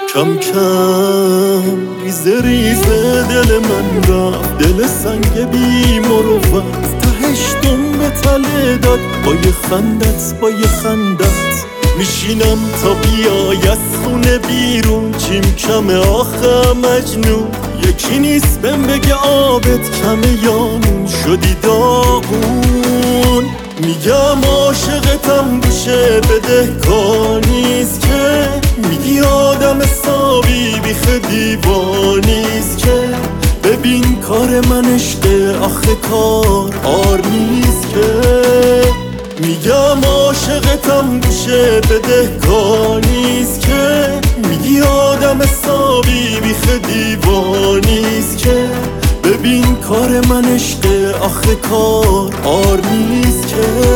کم کم ریزه ریزه دل من رفت، دل سنگ بی مروت تهش دم به تله داد. با یه خندت با یه خندت میشینم تا بیای از خونه بیرون. چیم کمه آخه مجنون، یکی نیست بهم بگه آبت کمه یا نون شدی داغون. میگم عاشقتم گوشه بده کار نیست که، میگی آدم حسابی بیخ دیوانیست که. ببین کار من عشقه آخه کار آر نیست که. میگم عاشقتم گوشه بده کار نیست که، میگی آدم حسابی بیخ دیوانیست که. ببین کار من عشقه آخه کار آر نیست که.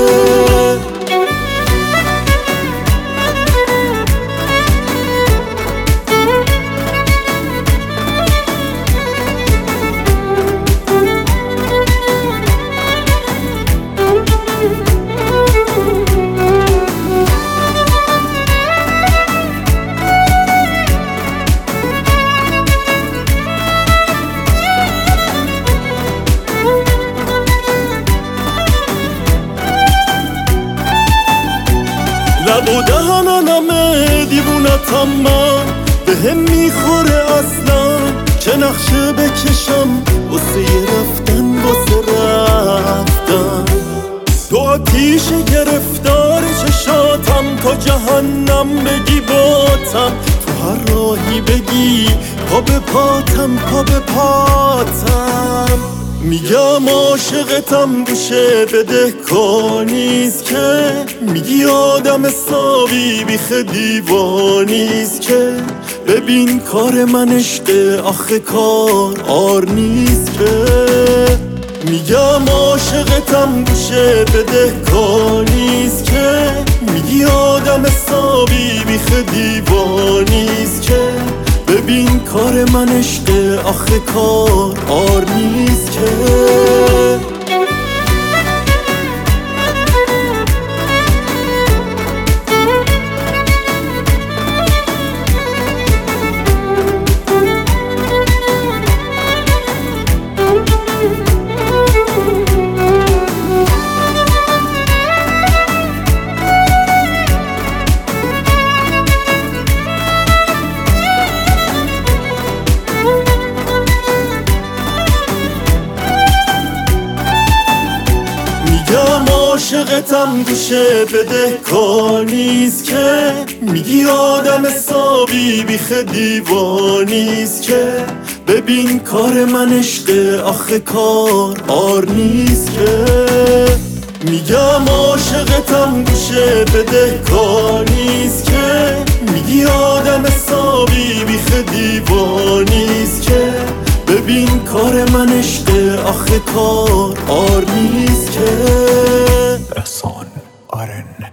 لب و دهنمه دیوونتم من، بهم میخوره اصلا که نقشه بکشم واسه رفتن واسه رفتن. تو آتیش گرفتار چشاتم، تا جهنم بگی باتم، تو هر راهی بگی پا به پاتم پا به پاتم. میگم عاشقتم گوشه بده کار نیست که، میگی آدم حسابی بیخ دیوانیست که. ببین کار من عشقه آخه کار آر نیست که. میگم عاشقتم گوشه بده کار نیست که، میگی آدم حسابی بیخ دیوانیست که. ببین کار من عشقه آخه کار آر نیست که. عاشقتم گوشه بده کار نیست که، میگی آدم حسابی بیخ دیوانیست که. ببین کار من عشقه آخه کار آر نیست که. میگم عاشقتم گوشه بده کار نیست که، میگی آدم حسابی بیخ دیوانیست که. ببین کار من عشقه آخه کار آر نیست که. احسان آرن